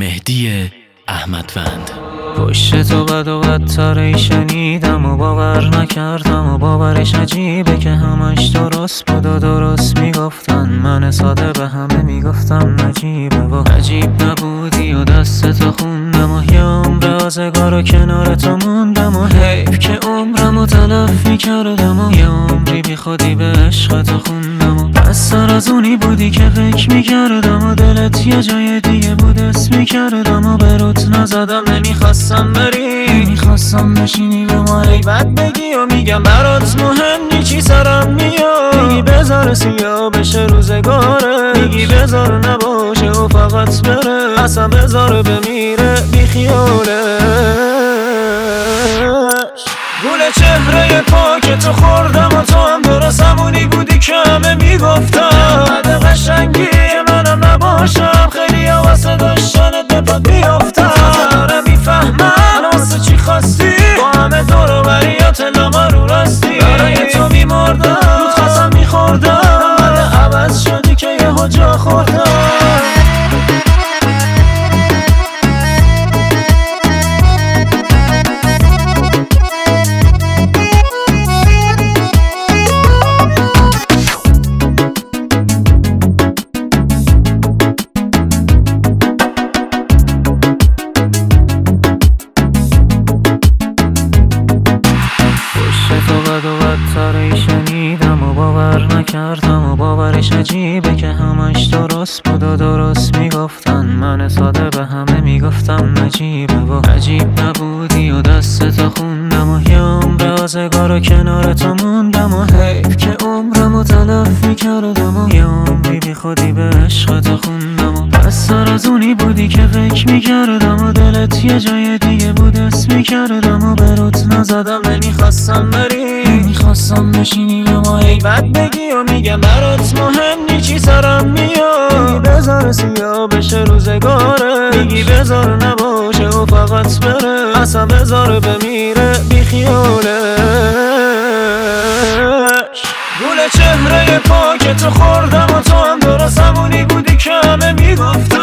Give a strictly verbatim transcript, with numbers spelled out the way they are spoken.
مهدی احمدوند. پشت تو بد و بدتری شنیدم و باور نکردم و باورش عجیبه که همش درست بود و درست میگفتن. من ساده به همه میگفتم نجیبه و عجیب نبودی و دستتو خوندم و یه عمر آزگار و کنار تو موندم و حیف که عمرمو تلف میکردم و یه عمری بی خودی به عشقتو خوندم و بستر از اونی بودی که فکر میکردم و دلت یه جای دیگه بود اسم میکردم و به روت نزدم نمیخواستم بری، نمیخواستم بشینی به ما عیبت بگی و میگم برات مهم نی چی سرم میاد. میگی بذار سیاه بشه روزگاره، میگی بذار نباشه و فقط بره، اصلا بذار بمیره بی خیالش. گل چهره پاک تو خوردم و تو هم درست همونی بودی که همه میگفتم. بعد قشنگی منم نباشم خیلی واسه داشتنت به پات بیافتم. دارم میفهمم واسه چی خواستی با همه دور و بریات لاغر رو راستی. برای تو میمردم رود خواستم میخوردم، بعد عوض شدی که یه جا خوردم. تو بد و بدتری شنیدم و باور نکردم و باورش عجیبه که همش درست بود و درست میگفتن. من ساده به همه میگفتم نجیبه و عجیب نبودی و دستتو خوندم و یه عمر آزگار و کنار تو موندم و حیف که عمرمو تلف میکردم و یه عمری بی خودی به عشقتو خوندم و بستر از اونی بودی که فکر میکردم و دلت یه جای دیگه بود اسم میکردم و به روت نزدم نمیخواستم بری، نمیخواستم بشینی به ما عیبت بگی و میگم برات مهم نی چی سرم میاد. میگی بذار سیاه بشه روزگاره، میگی بذار نباشه و فقط بره، اصلا بذار بمیره بی خیالش. گل چهره پاک تو خوردم و تو هم درست همونی بودی که همه میگفتن.